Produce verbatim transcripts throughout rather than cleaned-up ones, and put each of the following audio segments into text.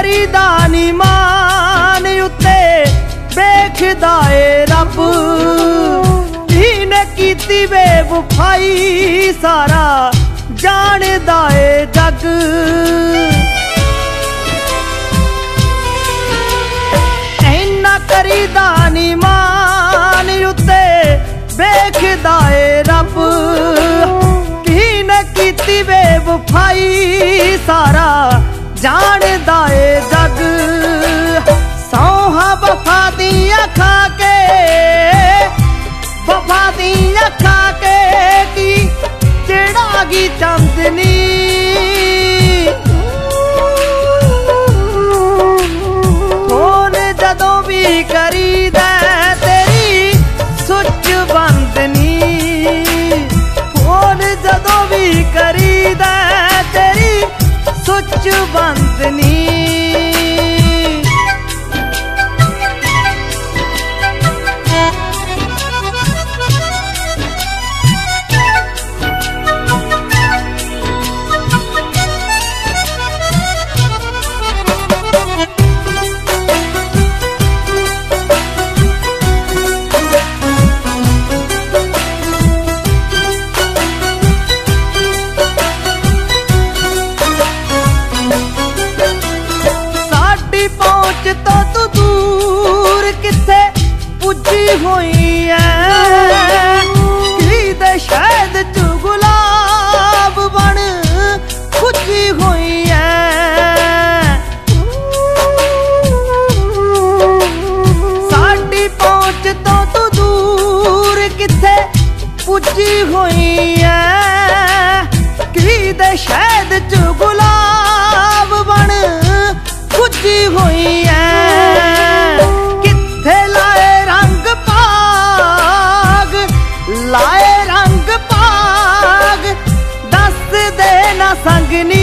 करीदा नी मान उत्ते वेखदा ए रब ने कीती बेवफाई सारा जानदा ए जग इन्ना करीदा नी मान उत्ते वेखदा ए रब ने कीती बेवफाई सारा जानदा ए जग सौहा वफा दियां खा के वफा दियां खा के की चढ़ागी चांदनी फोन जदों भी करीदा तेरी सुच बंदनी फोन जदों भी करीदा तेरी सुच बंदनी तो तू दूर किथे पुजी हुई है कि शायद तू गुलाब बन खुजी हुई है साडी पहुंच तो तू दूर किथे पुजी हुई है कि शायद तू गुलाब बन खुजी हुई है किथे लाए रंग पाग लाए रंग पाग दस दे ना संगनी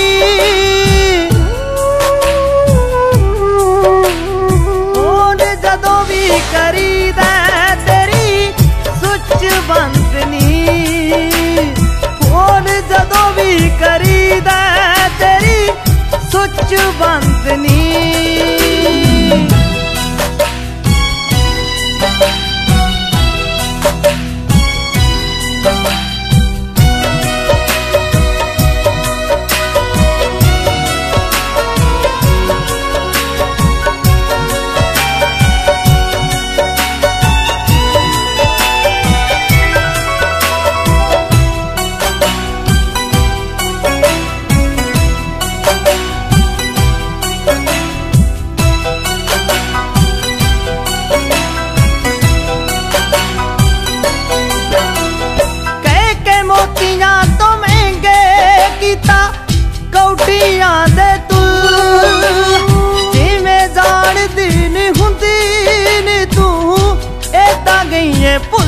फोन जदों भी करीदा तेरी सुच बंदनी फोन जदों भी करीदा तेरी सुच बंदनी कौटियां दे तू जिवें जान दिन हुंदी नी तू एदा गई है भुल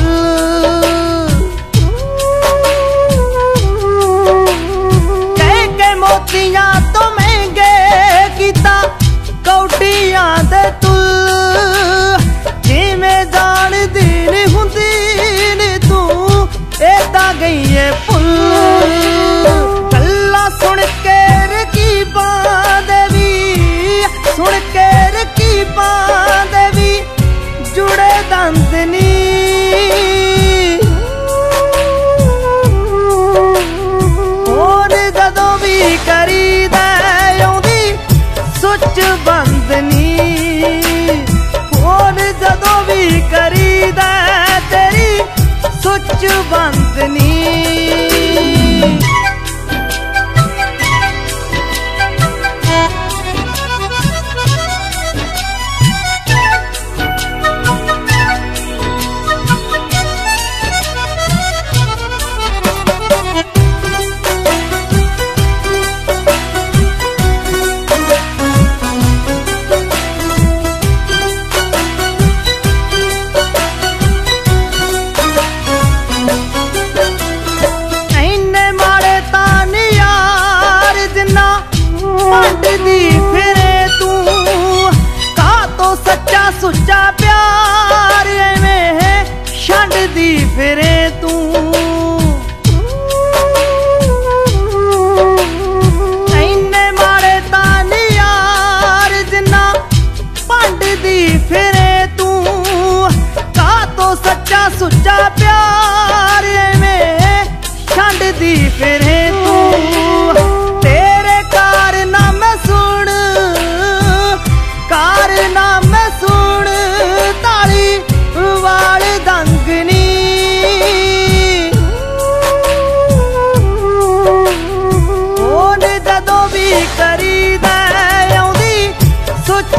कह के मोतियां तो महंगे कीता कौटियां दे तू जिवें जान दिन हुंदी नी तू एदा गई है भुल सुन के रकीबा देवी सुन के रकीबा देवी जुड़े दंदनी फोन जदों भी करीदा आउंदी सुच बंदनी फोन जदों भी करीदा तेरी सुच बंदनी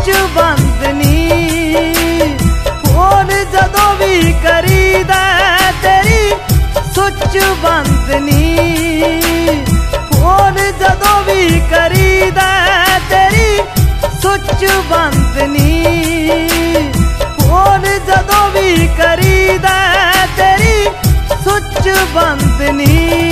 ਸੁੱਚ ਬੰਦ ਨੀ। ਫੋਨ ਜਦੋਂ ਵੀ ਕਰੀਦਾ ਤੇਰੀ ਸੁੱਚ ਬੰਦ ਨੀ। ਫੋਨ ਜਦੋਂ ਵੀ ਕਰੀਦਾ ਤੇਰੀ ਸੁੱਚ ਬੰਦ ਨੀ। ਫੋਨ ਜਦੋਂ ਵੀ ਕਰੀਦਾ ਤੇਰੀ ਸੁੱਚ ਬੰਦ ਨੀ।